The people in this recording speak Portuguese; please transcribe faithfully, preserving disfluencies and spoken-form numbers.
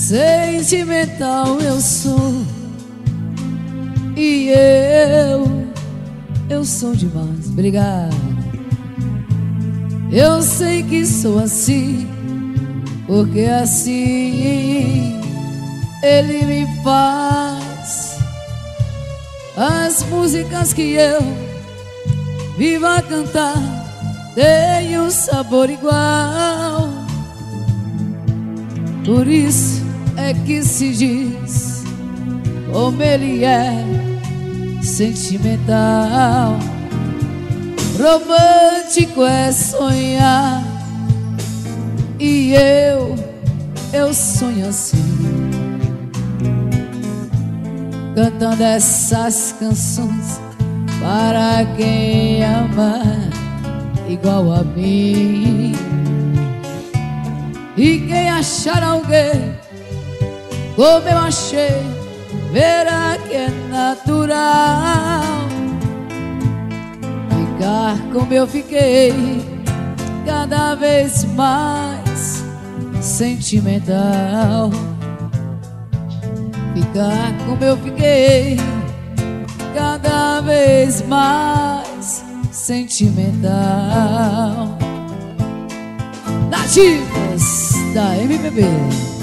Sentimental eu sou, e eu, eu sou demais. Obrigado. Eu sei que sou assim, porque assim ele me faz. As músicas que eu vivo a cantar têm um sabor igual. Por isso é que se diz como ele é sentimental. Romântico é sonhar, e eu, eu sonho assim, cantando essas canções para quem ama igual a mim. E quem achar alguém como eu achei, verá que é natural ficar como eu fiquei, cada vez mais sentimental. Ficar como eu fiquei, cada vez mais sentimental. Nativas da M P B.